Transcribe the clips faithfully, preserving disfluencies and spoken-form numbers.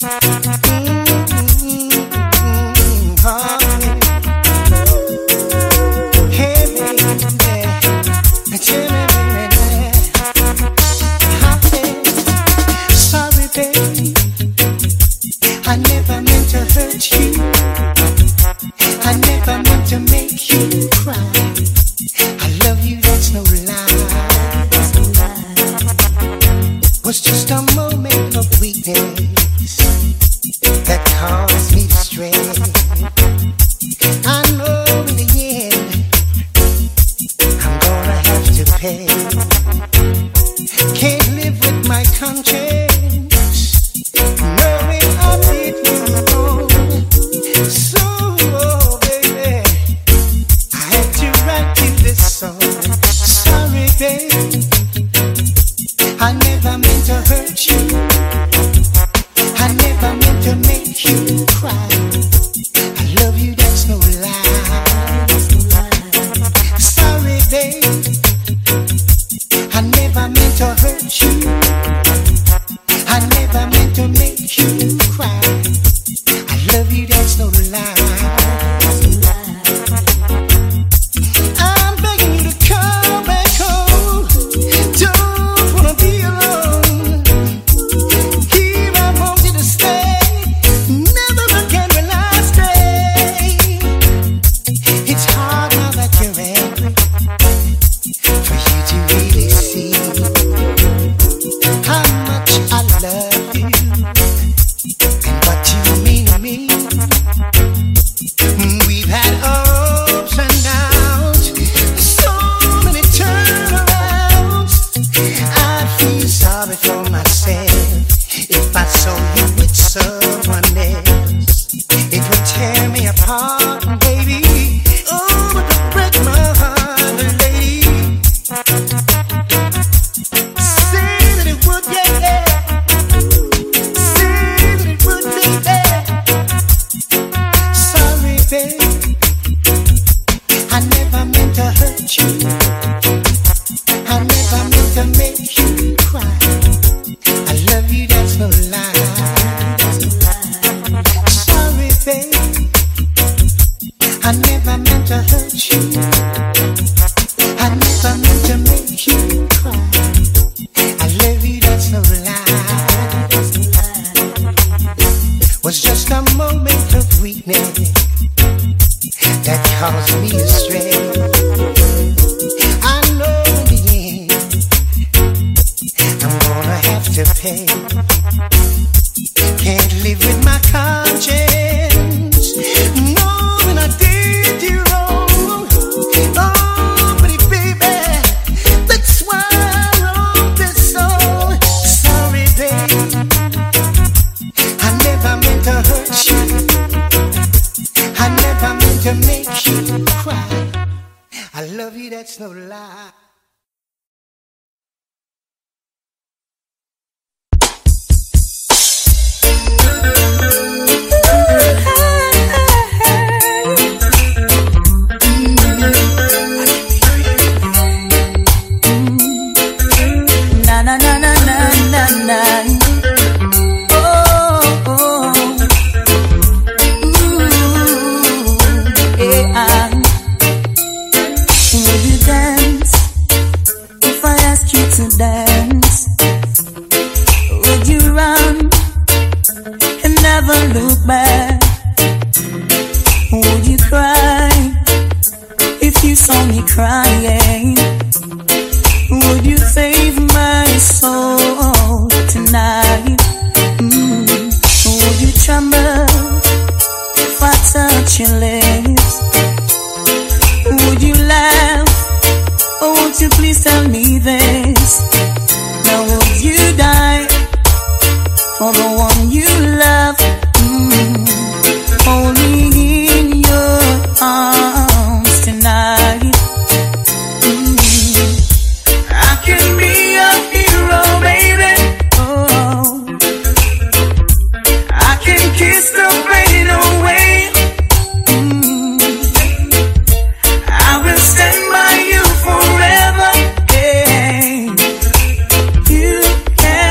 Can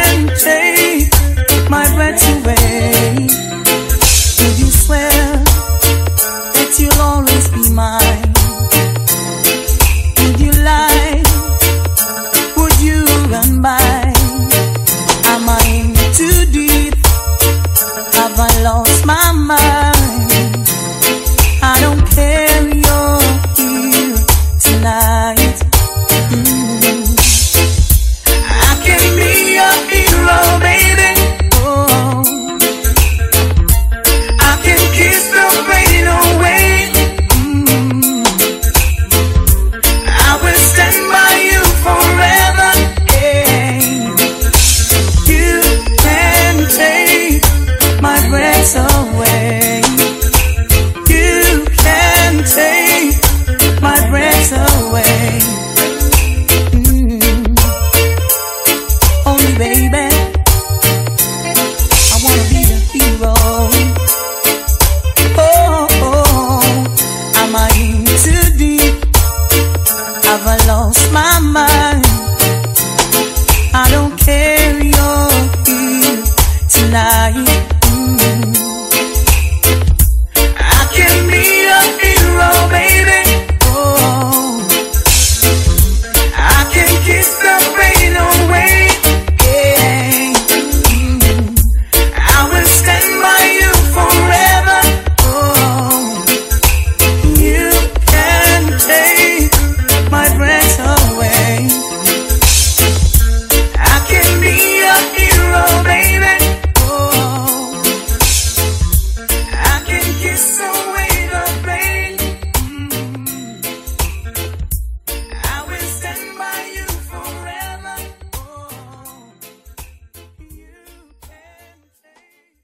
lost my mind. I don't care, you're here tonight. Mm. I can be a hero, baby. Oh, I can kiss the pain away. Yeah. Mm. I will stand by you forever. Oh, you can take my breath away. I can be a hero, baby. Oh, I can kiss away the pain. Mm. I will stand by you forever. Oh, you can take.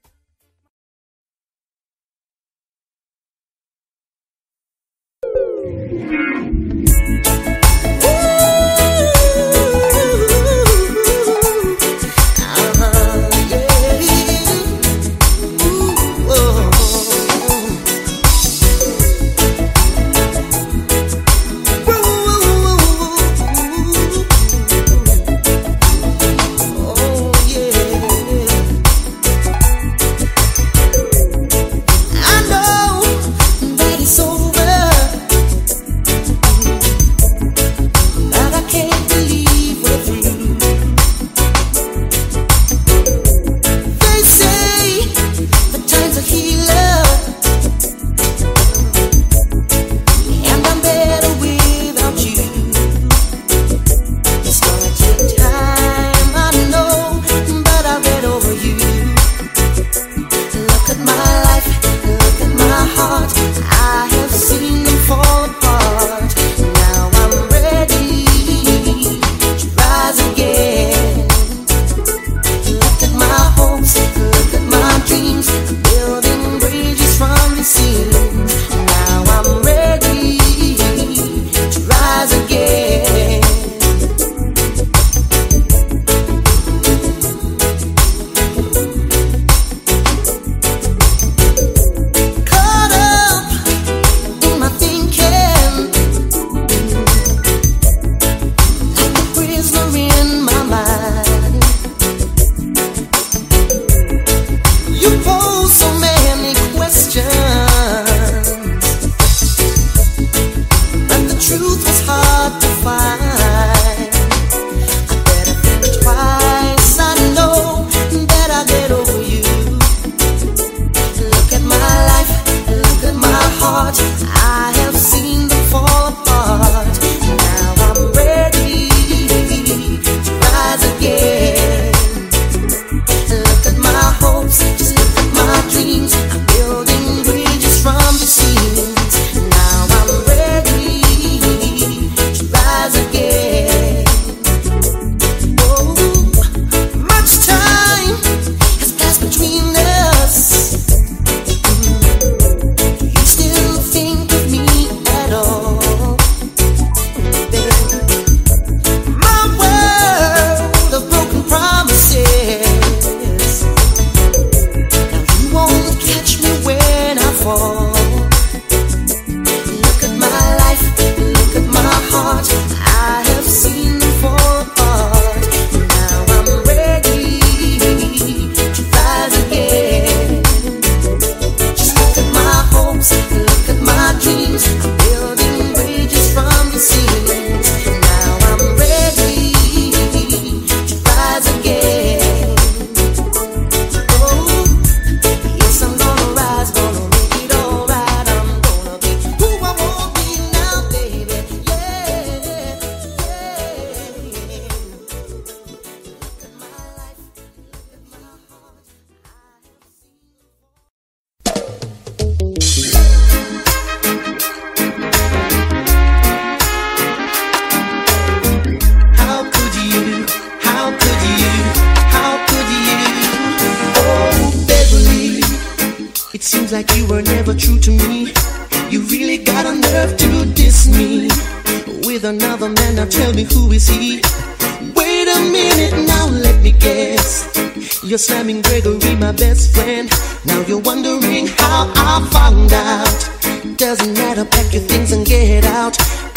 Seems like you were never true to me. You really got a nerve to diss me with another man. Now tell me, who is he? Wait a minute, now let me guess. You're slamming Gregory, my best friend. Now you're wondering how I found out. Doesn't matter, pack your things and get out.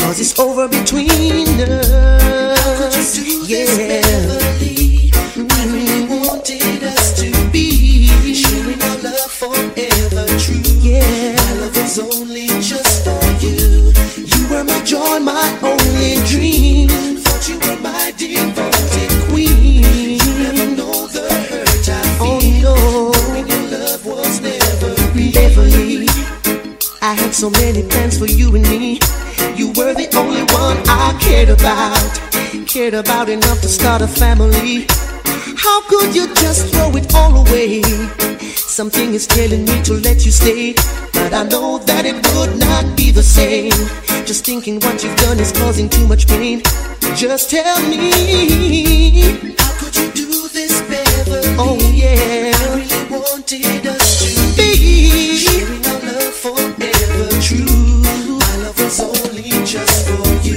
cause it's over between us. How could you do this, Beverly? I really wanted us to be sharing our love forever true. Yeah, my love was only just for you. You were my joy, my only dream. Thought you were my devoted queen. You never know the hurt I feel. Oh no, knowing your love was never real. Beverly, I had so many plans for you and me. You were the only one I cared about. Cared about enough to start a family. How could you just throw it all away? Something is telling me to let you stay, but I know that it would not be the same. Just thinking what you've done is causing too much pain. Just tell me, how could you do this, Beverly? oh yeah, I really wanted us to be sharing our love forever true. My love was only just for you.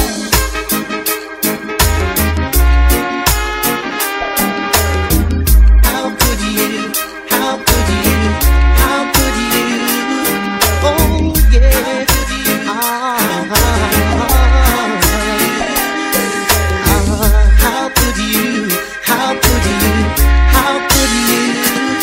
How could you? How could you? How could you? Oh yeah. Ah, ah, how could you? How could you? How could you?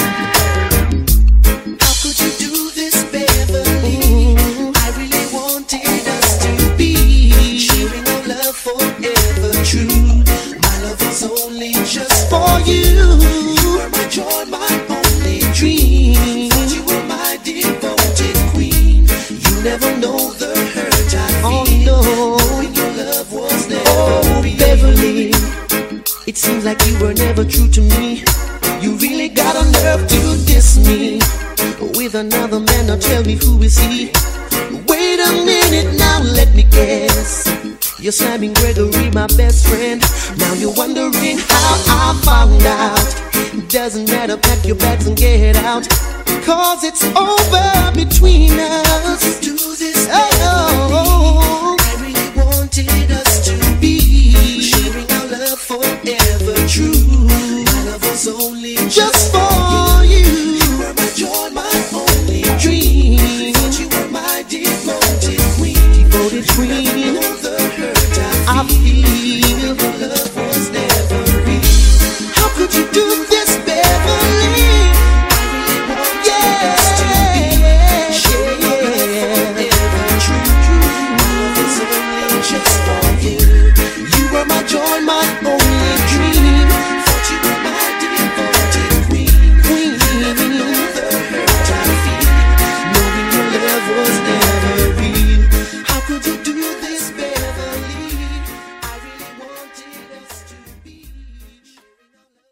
How could you do this, Beverly? Ooh. I really wanted us to be sharing our love forever true. My love was only just For you, you were my joy, my only dream. Thought you were my devoted queen. You never know the hurt I oh feel. no. Knowing your love was never Oh, real. Beverly, it seems like you were never true to me. You really got a nerve to diss me with another man. Now tell me, who is he? Wait a minute, now let me guess. You're slamming Gregory, my best friend. Now you're wondering how I found out. Doesn't matter, pack your bags and get out, cause it's over between us. Do this, Oh, I really wanted us to be sharing our love forever true. My love was only just, just for for you. you. Were my joy, my only dream. Thought you were my devoted queen. Devoted queen. Know the hurt I I feel. feel. Your love was never real. How could you do this, Beverly? I really wanted us to be sharing our love forever true. My love was only just for you. You were my joy, my only dream. Thought you were my devoted queen. Queen, Know the hurt I feel. knowing your love was never real. How could you do this, Beverly? I really wanted us to be sharing our love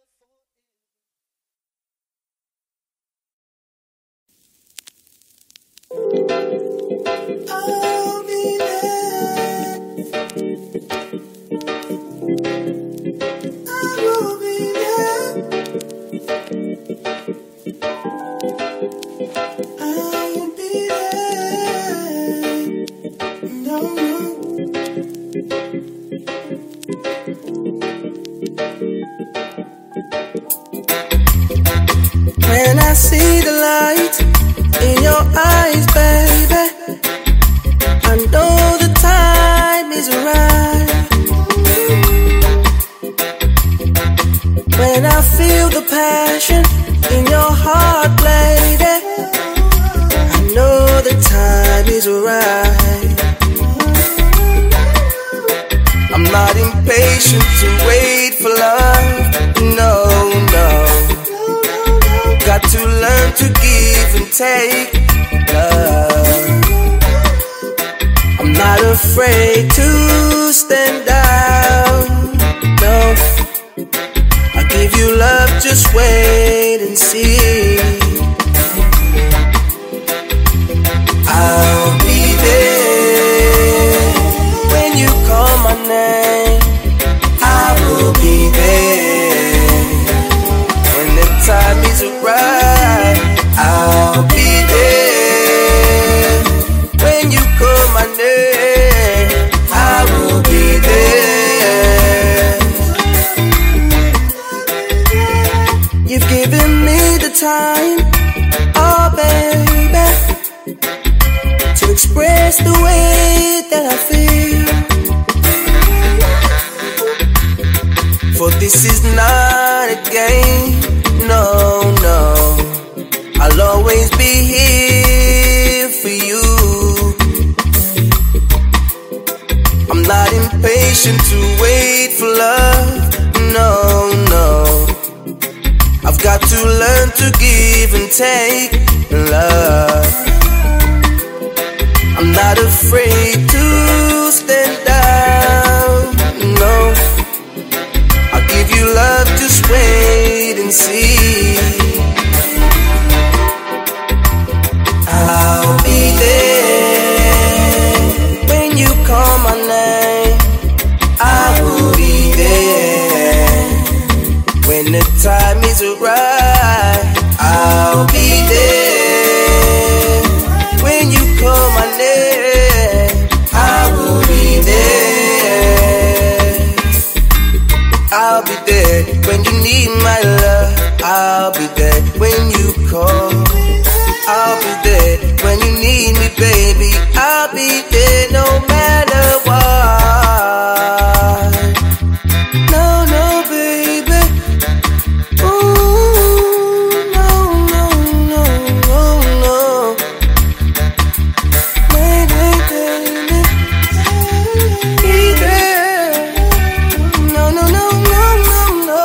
forever. I'll be there. I will be there. I'll be there. No, no. When I see the light in your eyes, baby, I know the time is right. When I feel the passion in your heart, lady, I know the time is right. I'm not impatient to wait for love, no, no. Got to learn to give and take love. I'm not afraid to stand down, no. I'll give you love, just wait and see. I'll be there when you call my name. I will be there when the time is right. I'll be there when you call my name. I will be there. You've given me the time, oh baby, to express the way that I feel. this is not a game, no, no. I'll always be here for you. I'm not impatient to wait for love, no, no. I've got to learn to give and take love. I'm not afraid to stand down, no. I'll give you love, just wait and see. I'll be there when you call my name. I will be there when the time is right. I'll be there when you call my name. I will be there. I'll be there when you need my love. I'll be there when you call. I'll be there when you need me, baby. I'll be there no matter what. No, no, baby. Ooh, no, no, no, no, no. Baby, baby. Be there. No, no, no, no, no, no.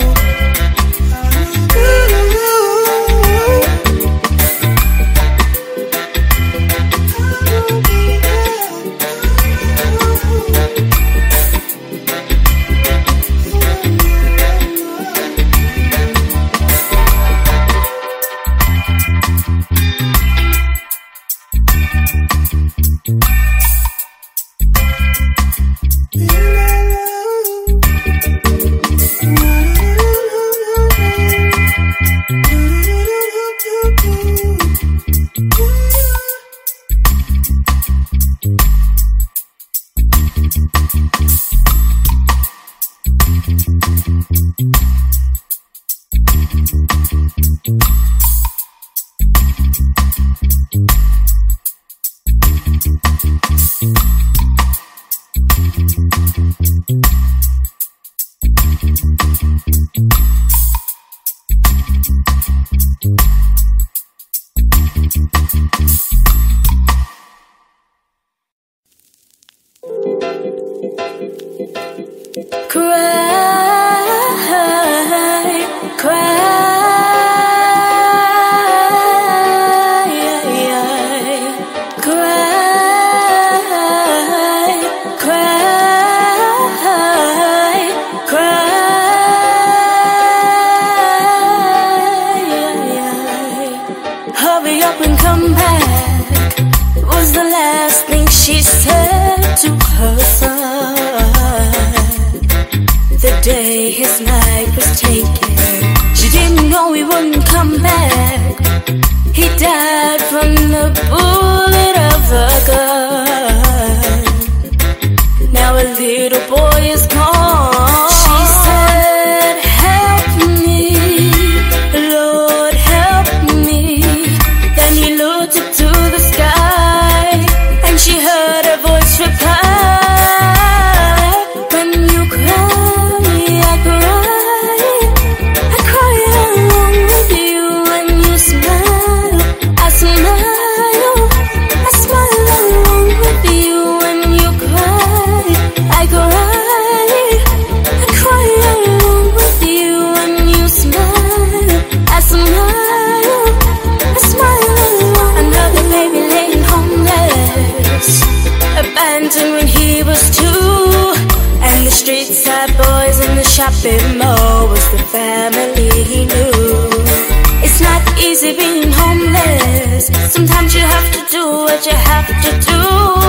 Shopping mall was the family he knew. It's not easy being homeless. Sometimes you have to do what you have to do.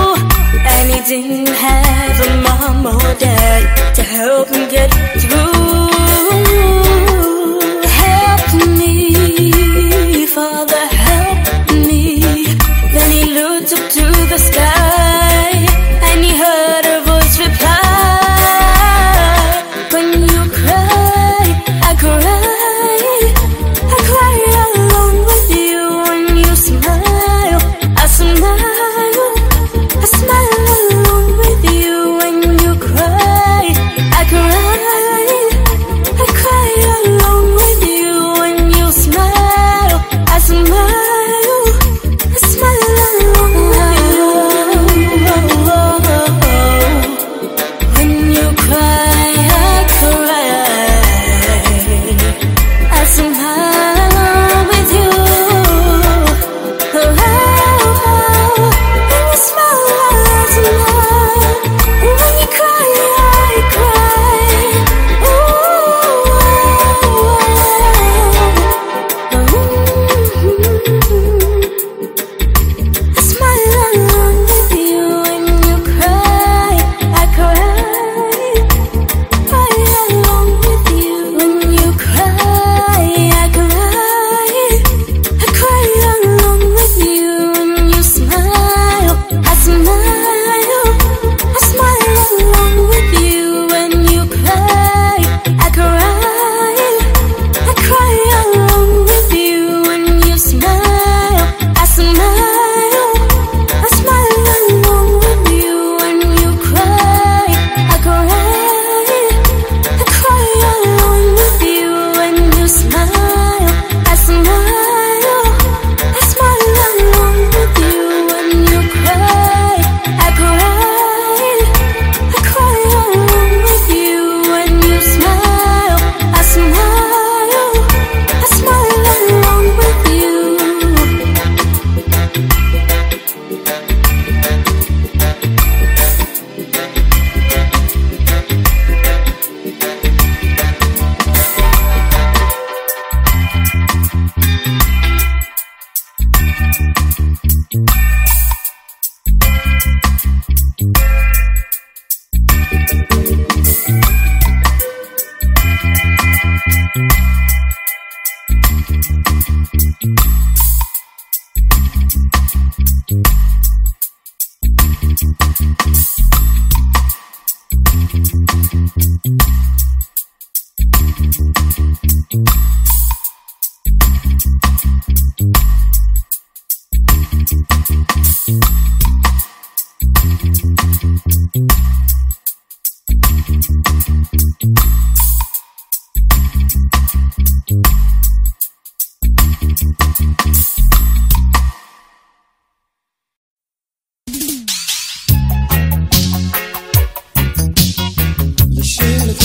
And he didn't have a mom or dad to help him get through. Help me, Father, help me. Then he looked up to the sky and he heard a voice reply. I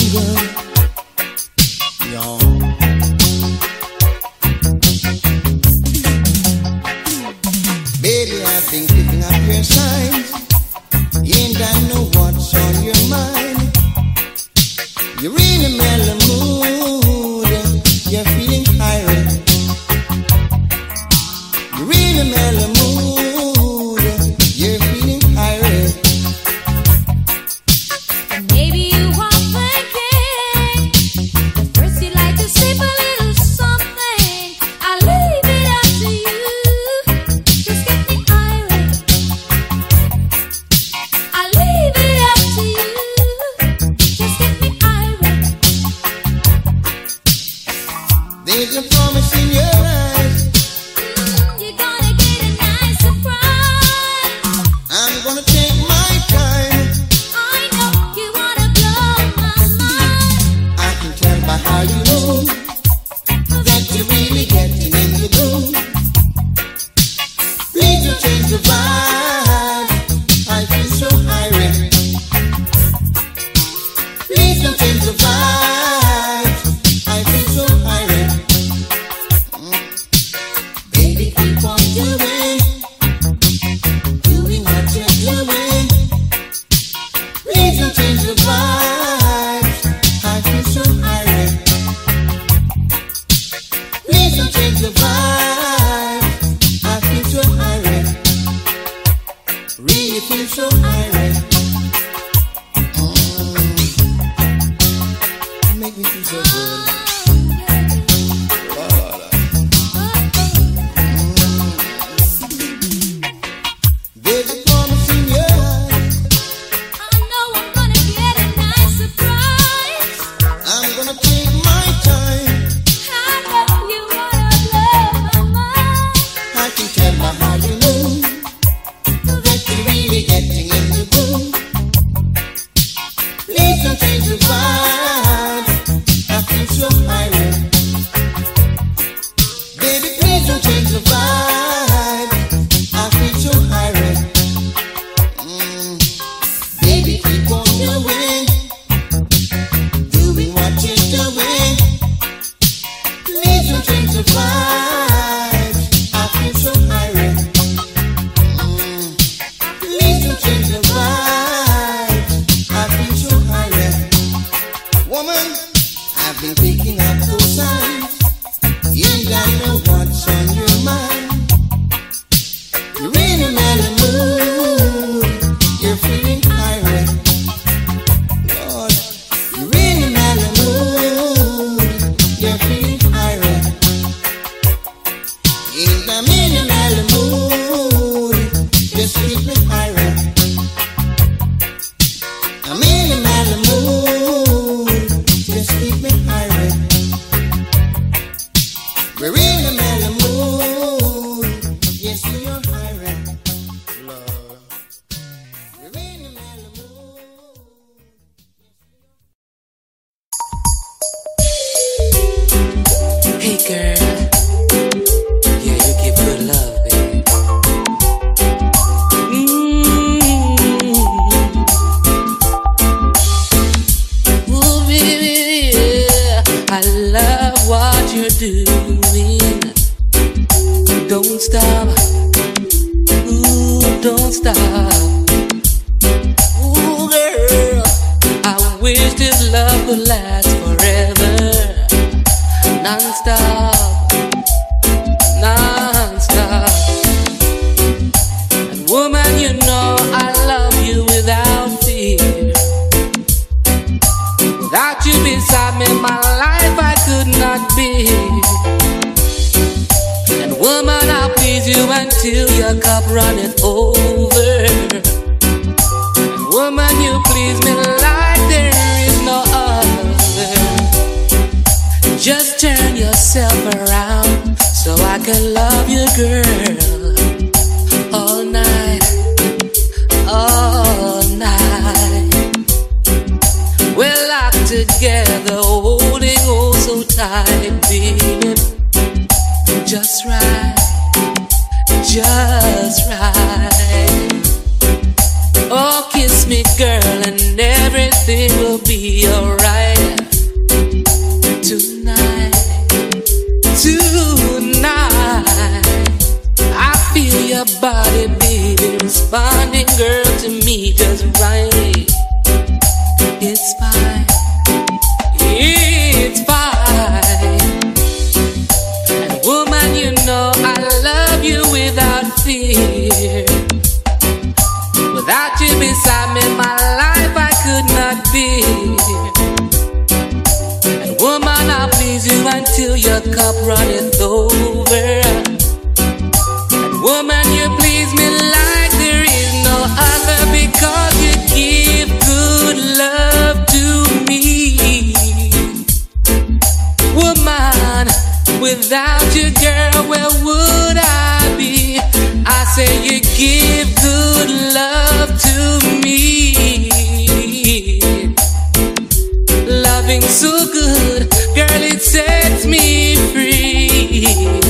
Everything will be alright. Without you, girl, where would I be? I say you give good love to me. Loving so good, girl, it sets me free.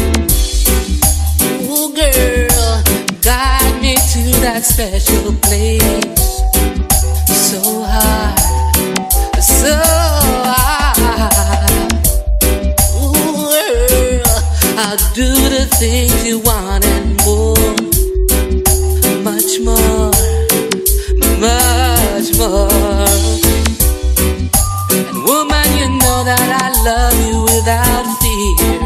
Oh, girl, guide me to that special place. So high, so high. Ooh, girl, I'll do the things you want and more. Much more, much more. And woman, you know that I love you without fear.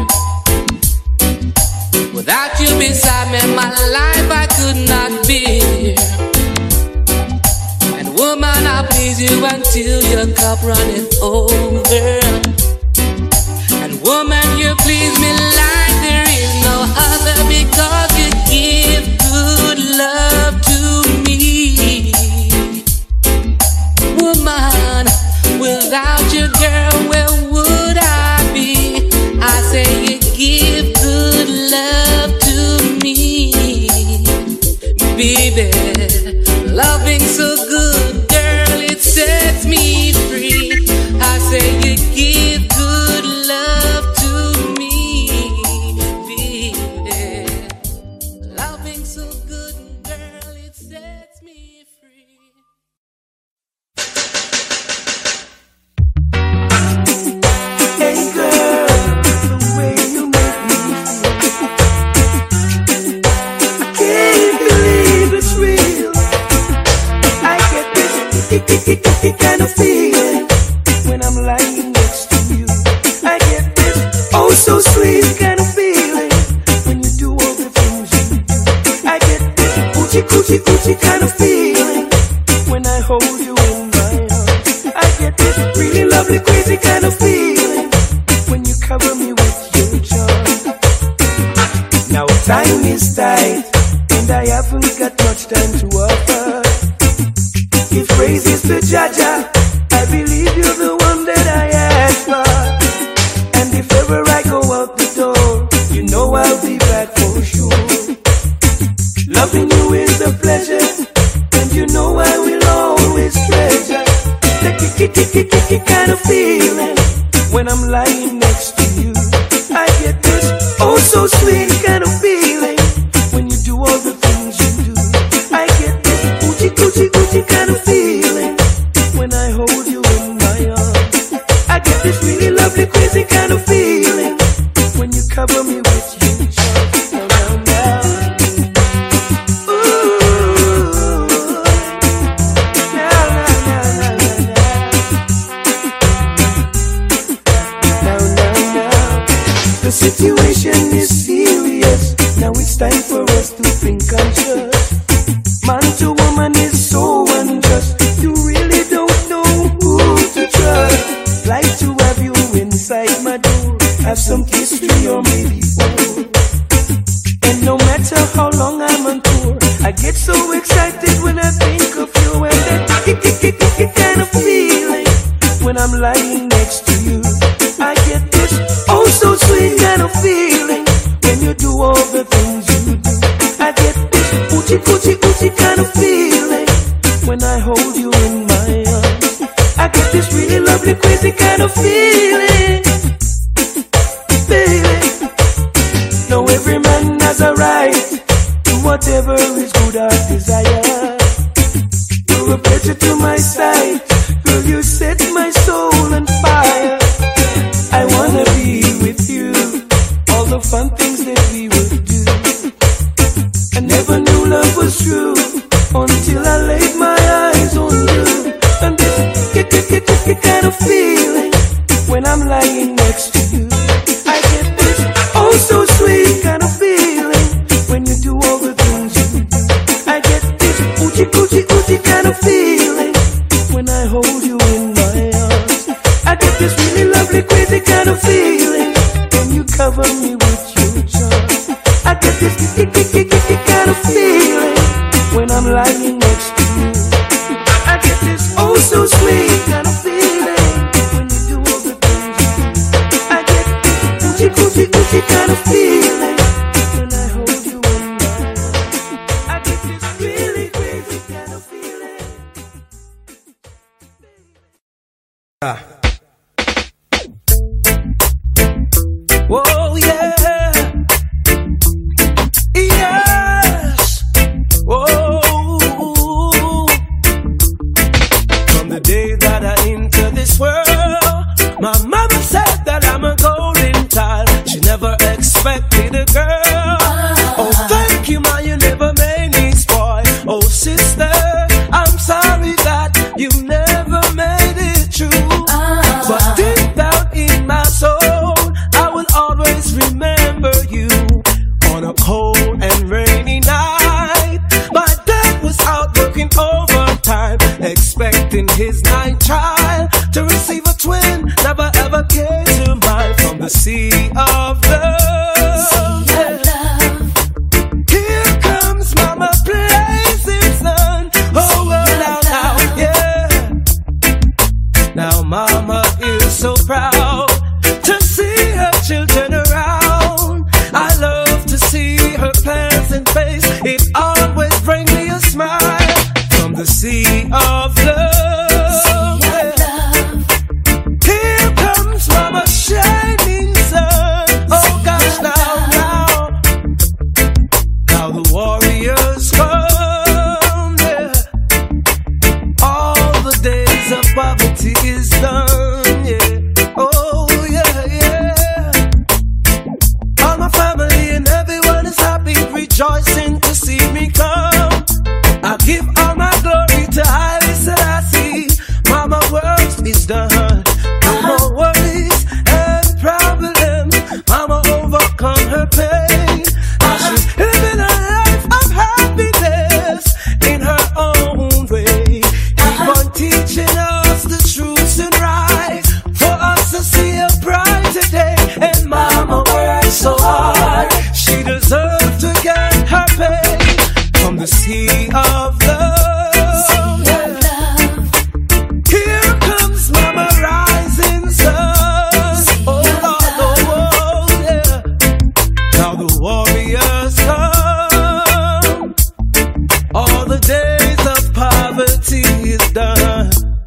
Without you beside me, my life I could not bear. And woman, I'll please you until your cup runneth over. And woman, you please me like there is no other, because you give good love to me. Woman, without you, girl, where would I be? I say you give good love to me. Baby, loving so good, girl, it sets me free. I say you give good love to me. Baby, loving so good, girl, it sets me free. Hey girl, the way you make me feel, I can't believe it's real. I get this icky kind of feeling when I'm lying next to you. I get this oh so sweet kind of feeling when you do all the things you do. I get this coochie coochie coochie kind of feeling when I hold you in my arms. I get this really lovely crazy kind of feeling when you cover me with your charm. Now time is tight and I haven't got much time to offer. Give praises to Jaja, I believe you're the one that I asked for. And if ever I go out the door, you know I'll be back for sure. Loving you is a pleasure, and you know I will always treasure the kicky kind of feeling when I'm lying next to you. I get this oh so sweet kind of feeling when you do all the things you do. I get this oochie coochie oochie kind of feeling when I hold you in my arms. I get this really lovely crazy kind of feeling when you cover me with your charms. Now, now, now. The situation is serious. Now it's time for us to think conscious. Man to woman is so unjust. You really don't know who to trust. Like to have you inside my door, have some history or maybe four. And no matter how long I'm on tour, I get so excited when I think of you. And that kick kind of feeling when I'm lying next to you. I get this oh so sweet kind of feeling when you do all the things you do. I get this oochie coochie oochie kind of feeling when I hold you in my arms. I get this really lovely crazy kind of feeling, feeling. Now every man has a right to whatever his good heart desire. You're a pleasure to my sight, girl, you set my soul on fire. I wanna be with you, all the fun things that we would do. I never knew love was true until I laid my eyes on you. And this kind of feeling when I'm lying next to you. I get this oh so sweet kind of feeling when you do all the things you do. I get this oochie coochie oochie kind of feeling when I hold you in my arms. I get this really lovely crazy kind of feeling when you cover me with your charms. I get this kind of feeling when I'm lying next to you. I get this oh so sweet kind of feeling when you do all the things you do. I get this coochie coochie coochie Oh yeah, yes. Oh, from the day that I entered this world, my mama said that I'm a golden child. She never expected a girl. Oh, thank you, ma, you never made me spoil. Oh, sister, I'm sorry that you never made it true. But deep down in my soul, I will always remember you. On a cold and rainy night, my dad was out working overtime, expecting his ninth child to receive a twin. Never ever came to mind. From the sea of love, here comes mama blazing sun. Oh, well, now, now, yeah. Now mama is so proud to see her children around. I love to see her pleasant face. It always brings me a smile. From the sea of love, here comes mama shining sun. Oh gosh, now, now, now the warriors come, yeah. All the days of poverty is done, yeah. Oh yeah, yeah. All my family and everyone is happy, rejoicing to see me come. I give all my glory to Haile Selassie. Mama work is done. No more worries and problems. Mama overcome her pain. Now she's living a life of happiness in her own way. Keep on teaching us the truth and right, for us to see a brighter day. And mama works so hard, she deserves to get her pay. From the sea of love, here comes mama rising sun. Oh Lord, oh, oh yeah. Now the warriors come. All the days of poverty is done.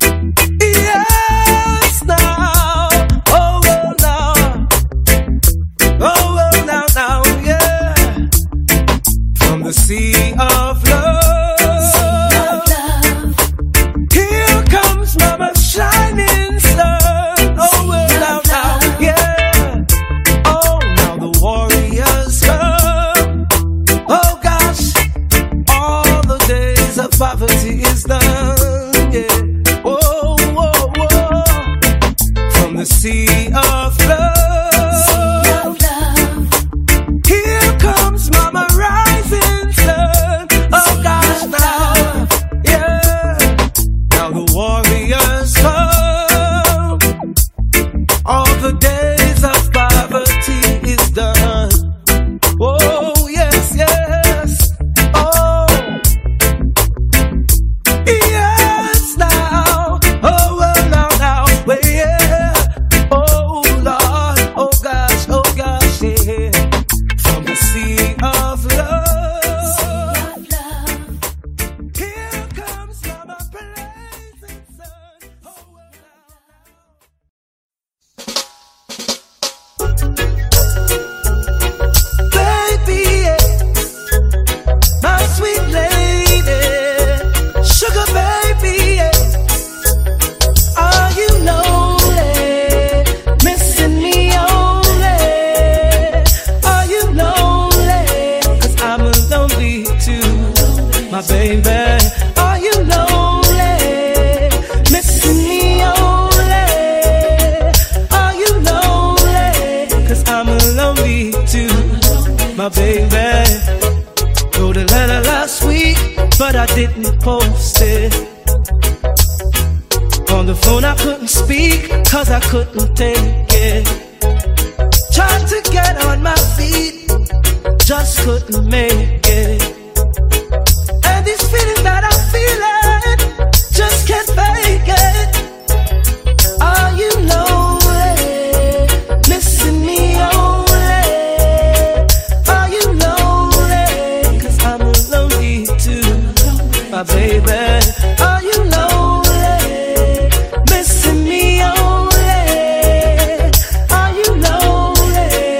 Yes, now. Oh, well, now. Oh, well, now, now, yeah. From the sea of love, here comes mama shining sun. Oh, well, now, now, yeah. Oh, now the warriors come. Oh, gosh, all the days of poverty is done, yeah. Whoa, whoa, whoa. From the sea of love, here comes mama rising sun. Oh gosh, now, yeah. Now the warriors come. All the days of poverty is done. Oh yes, yes. Oh yes, now. Oh well, now, now, well, yeah. Oh Lord, oh gosh, oh gosh, yeah. From the sea of love, here comes mama blazing sun. Oh well, now. Baby, yeah. My sweet lady, sugar baby, yeah. Are you lonely, missing me only? Are you lonely? 'Cause I'm lonely too, my baby. Are you lonely, missing me only? Are you lonely? 'Cause I'm lonely too, my baby. Wrote a letter last week, but I didn't post it. On the phone I couldn't speak, 'cause I couldn't take it. Tried to get on my feet, just couldn't make it. And these feelings that I'm feeling, just can't fake it. Are you lonely, missing me only? Are you lonely? 'Cause I'm lonely too, my baby. Are you lonely, missing me only? Are you lonely?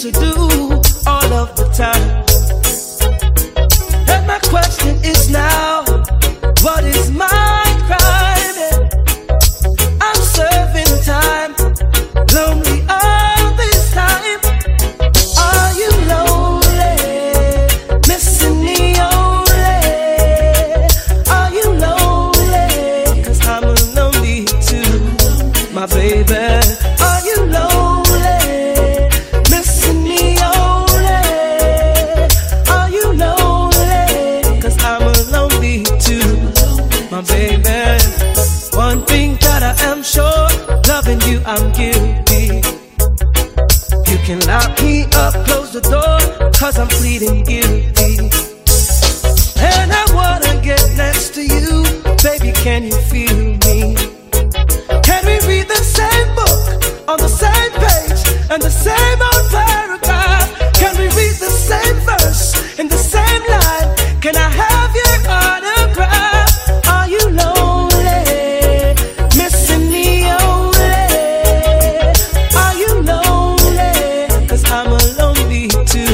to do all of the time. And my question is now, what is my crime? I'm serving time, lonely all this time. Are you lonely, missing me only? Are you lonely? Cause I'm lonely too, my baby. Are you lonely, missing me only? Are you lonely? Cause I'm lonely too, my baby. One thing that I am sure, loving you I'm guilty. You can lock me up, close the door, cause I'm pleading guilty. And I wanna get next to you, baby, can you feel me? Can we read the same book, on the same page, and the same old paragraph? Can we read the same verse, in the same line? Can I have your autograph? Are you lonely, missing me only? Are you lonely? Cause I'm a lonely too,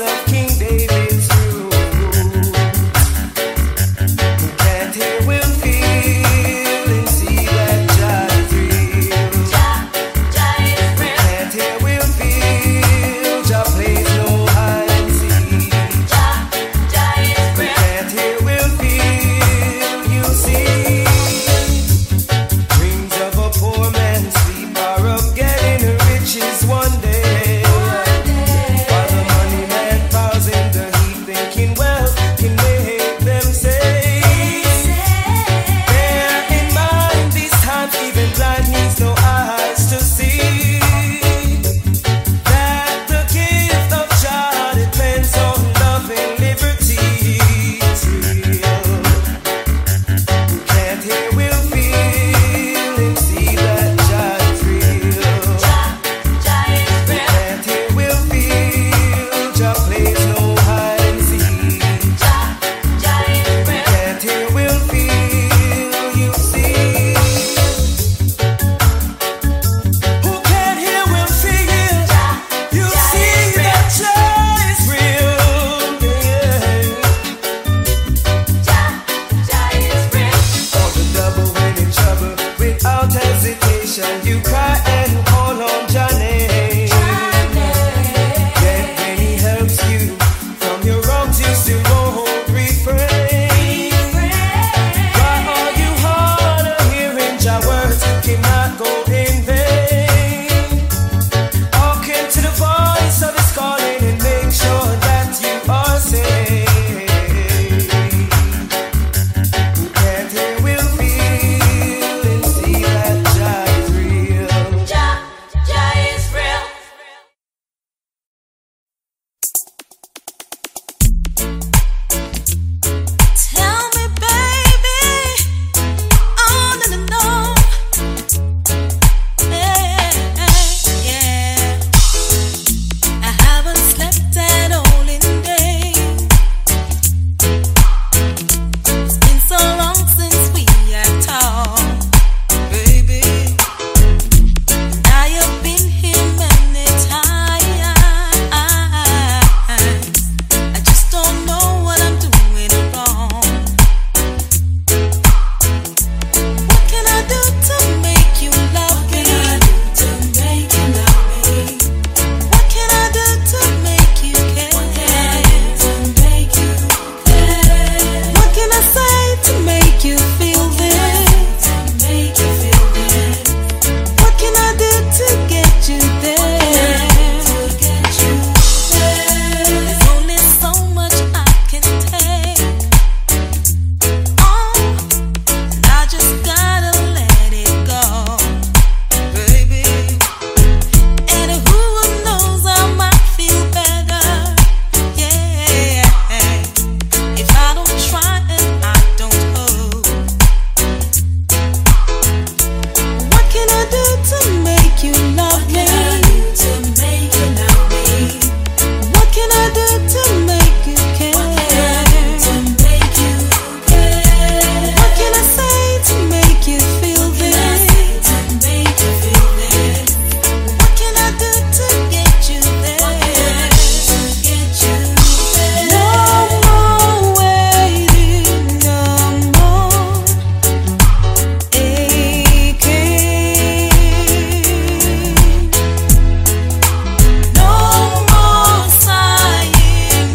of King David's rule. Who can't hear will feel and see that Jah is real. Jah, Jah is real. Who can't hear will feel. Jah plays no hide and seek. Jah, Jah is real. Who can't hear will feel. You see, dreams of a poor man's sleep are of getting riches one day. While the money man falls in the heap, thinking wealth can make them safe. Bear in mind these times, even blind needs no eyes to see that the gift of Jah depends on love and liberty. It's real. Who can't hear will feel and see that Jah is real. Jah, Jah is real. Who can't hear will feel. Jah plays no hide and seek. Jah, Jah is real. Who can't hear will feel. You see. Who can't hear will feel. You see that Jah is real. Jah, Jah is real. On the double when in trouble, without hesitation, you cry and call on Jah name. Yet when He helps you from your wrongs, you still won't refrain. Why are you hard of hearing Jah words cannot go in vain? Hearken to the voice of His calling and make sure that you are saved. Who can't hear will feel and see that Jah is real. Jah, Jah is real. Tell me, baby, on and on. Yeah, yeah. I haven't slept at all in days. It's been so long since we have talked, baby. And I have been here many times. I just don't know what I'm doing wrong. What can I do to make you love me? What can I do to make you care? What can I say to make you feel this? What can I do to get you there? There's only so much I can take. Oh, and I just gotta let it go, baby. And who knows, I might feel better, yeah, if I don't try and I don't hope. What can I do to make you love me? What can I do to make you care? What can I say to make you feel this? What can I do to get you there? No more waiting, no more aching. No more sighing,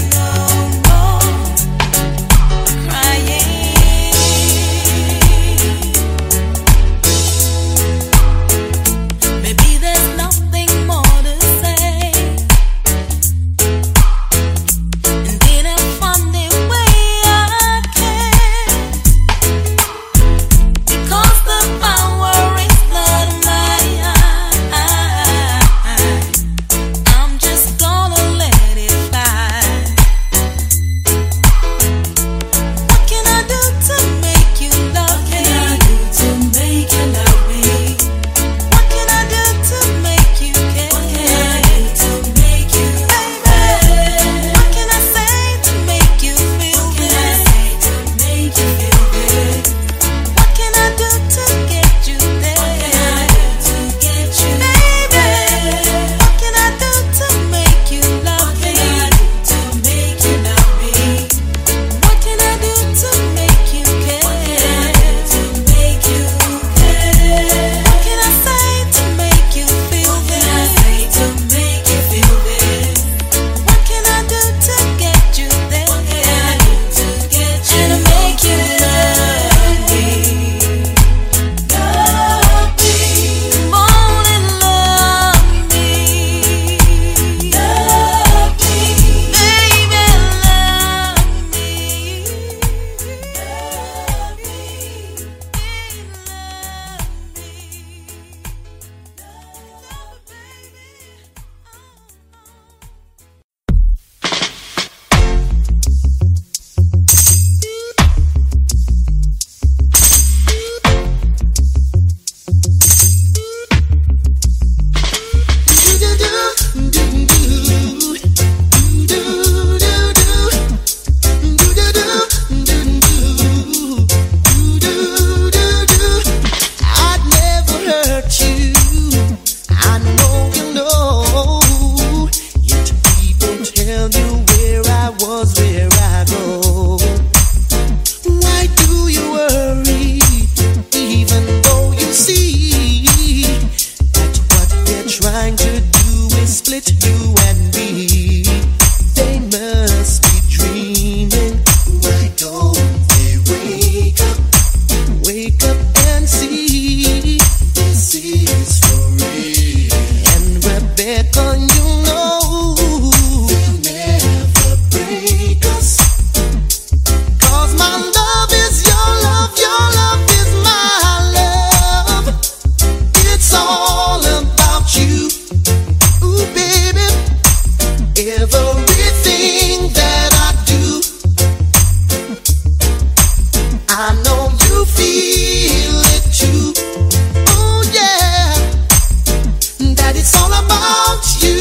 tell you where I was, where I go. Why do you worry, even though you see that what they're trying to do is split you and me? They must be dreaming. Why don't they wake up, wake up and see this is for real? And Rebecca, you know they'll never break us, 'cause my love is your love, your love is my love. It's all about you, ooh baby. Everything that I do, I know you feel it too. Oh yeah, that it's all about you.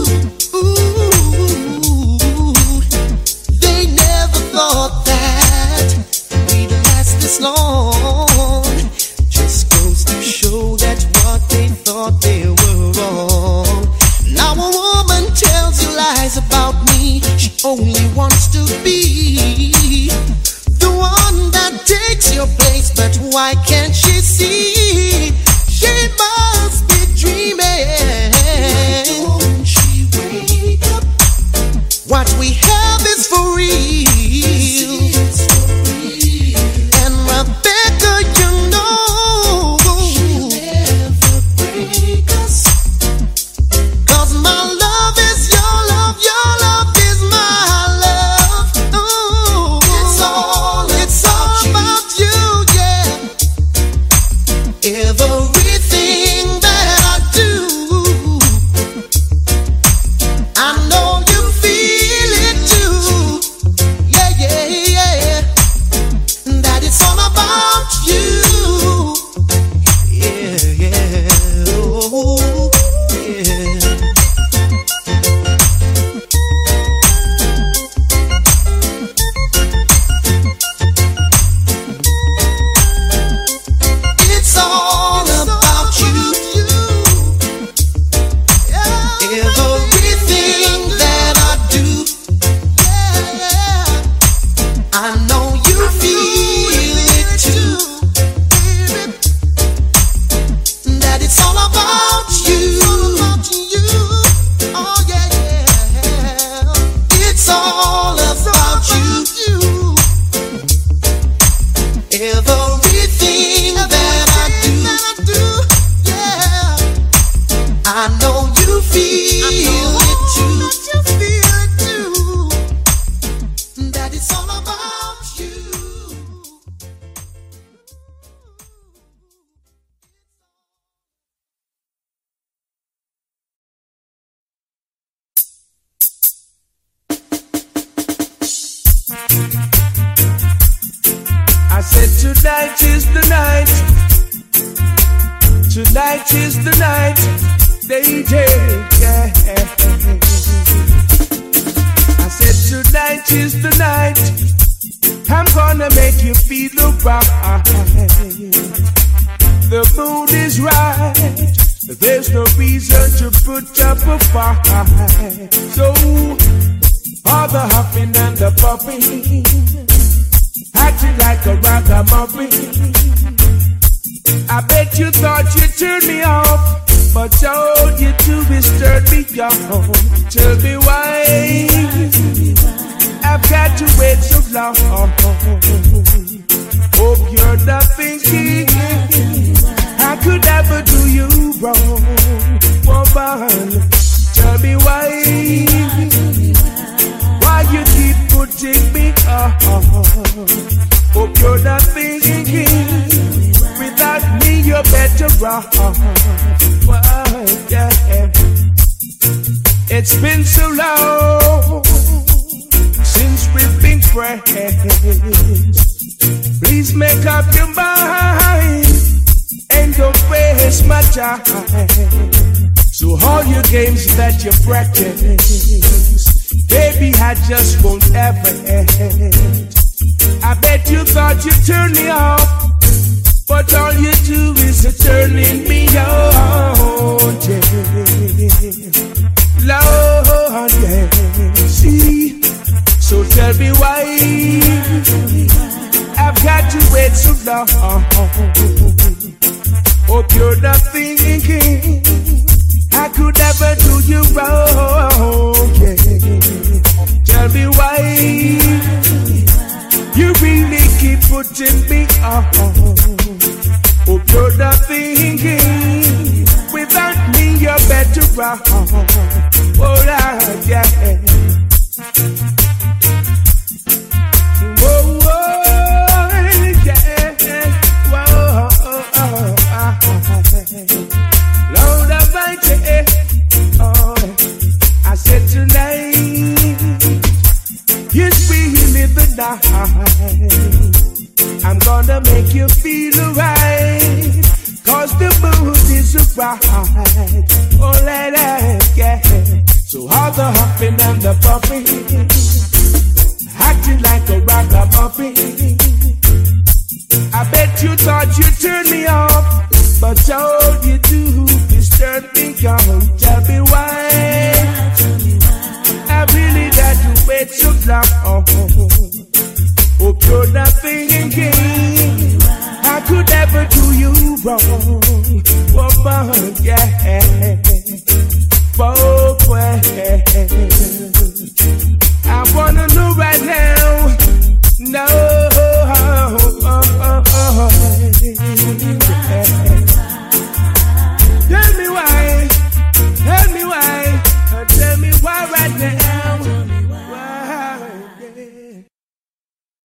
Ooh, they never thought that we'd last this long. Just goes to show that what they thought they were wrong. Now a woman tells you lies about me. She only wants to be the one that takes your place, but why can't she see? She must be dreaming. Don't she wake up? What we have is for real. And Rebecca, you know she'll never break us, 'cause my love is your love, your love is my love. Ooh, it's all, it's all about you, yeah. Everything that I do, I know you feel it too. Yeah, yeah, yeah. That it's all about you. Yeah, yeah. Oh, yeah. It's all about you. Everything that I do, I know you feel it too, that it's all about you. Oh yeah, yeah. It's all about you. Everything that I do, yeah, I know you feel it too, that it's all about you. I said tonight is the night. Tonight is the night. They take, yeah. I said tonight is the night. I'm gonna make you feel alright. The mood is right. There's no reason to put up a fight. So all the huffing and the puffing, acting like a ragamuffin. I bet you thought you'd turn me off, but all you do is turn me on. Tell me why I've got to wait so long. Hope you're not thinking I could ever do you wrong, woman. Tell me why, why you keep putting me on. Hope you're not thinking without me you're better off. Well, yeah. It's been so long since we've been friends. Please make up your mind and don't waste my time. So all your games that you practice, baby, I just won't ever end. I bet you thought you'd turn me off, but all you do is a turning me on, yeah. Lord, yeah. See so long. Hope you're not thinking I could ever do you wrong. Yeah. Tell me why you really keep putting me on. Hope you're not thinking without me you're better off. Oh, Lord, yeah. Whoa, whoa, yeah. Whoa, oh, oh, oh. Lord Almighty, oh, I said tonight, yes, we live the night. I'm gonna make you feel alright, cause the mood is right. Oh, let it get. So all the hopping and the bumping, acting like a rocker bumping. I bet you thought you'd turn me off, but all you do is turn me on. Tell me why I really got to wait so long. Hope you're not thinking I could ever do you wrong. Woman, yeah. Both ways.